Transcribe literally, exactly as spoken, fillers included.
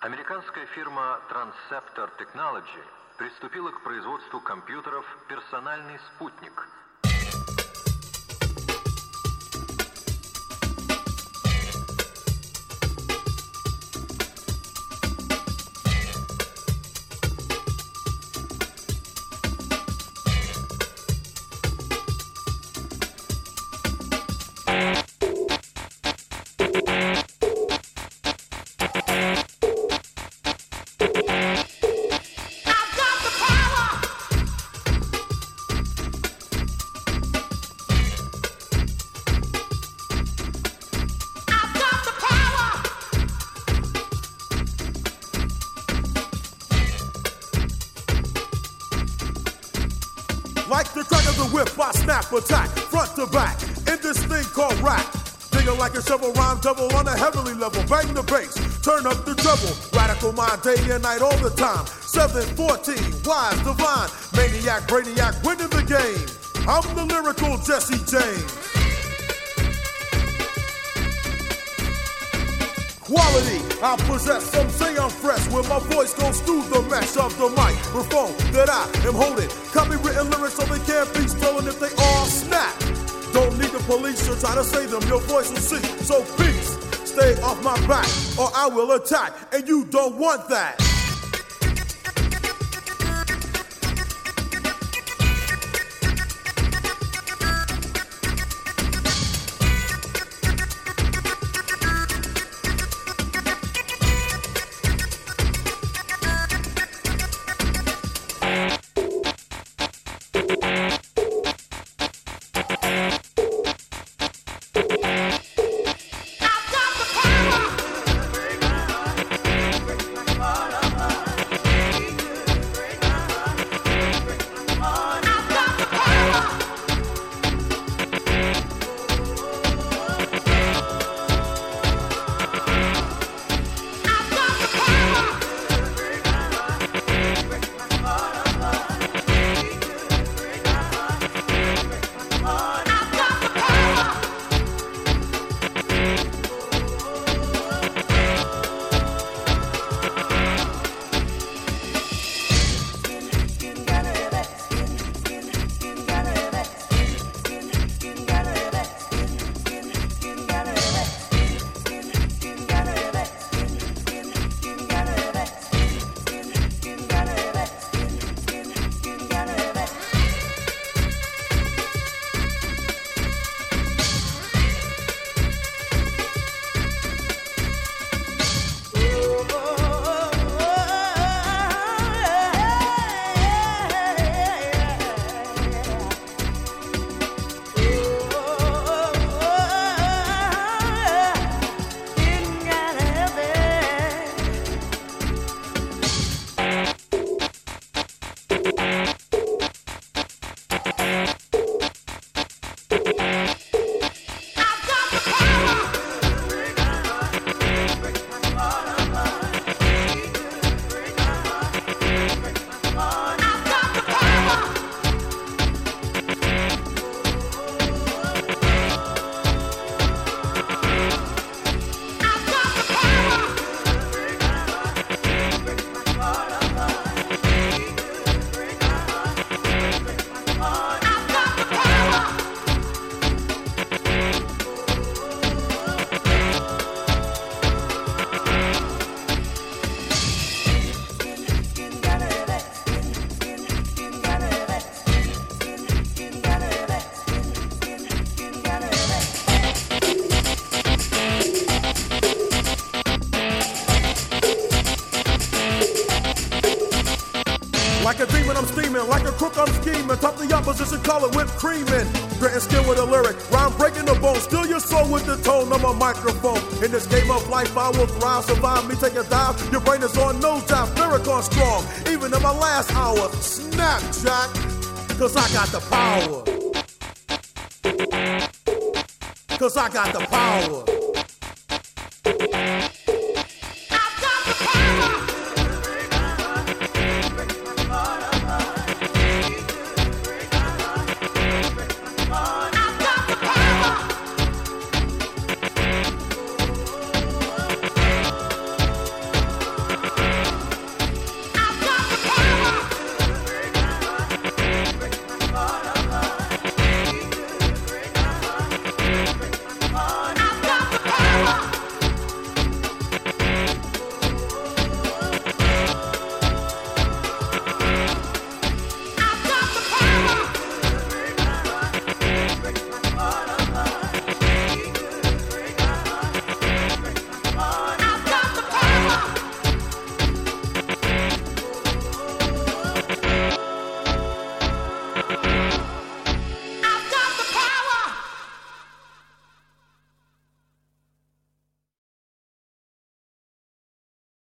Американская фирма Transceptor Technology приступила к производству компьютеров «Персональный спутник». Like the crack of the whip, I snap attack, front to back, in this thing called rap. Digging like a shovel, rhyme double on a heavenly level. Bang the bass, turn up the treble. Radical mind, day and night, all the time. seven fourteen, wise, divine, maniac, brainiac, winning the game. I'm the lyrical Jesse James. Quality, I possess, some say I'm fresh. When my voice goes through the mesh of the microphone that I am holding. Copywritten lyrics so they can't be stolen if they all snap. Don't need the police to try to say them, your voice will see. So peace, stay off my back or I will attack. And you don't want that. Like a demon, I'm steaming. Like a crook, I'm scheming. Top the opposition, call it whipped creaming. Grit and skin with a lyric. Rhyme breaking the bone. Steal your soul with the tone of my microphone. In this game of life, I will thrive. Survive me, take a dive. Your brain is on nose dive. Lyric strong. Even in my last hour. Snap, Jack. Cause I got the power. Cause I got the power.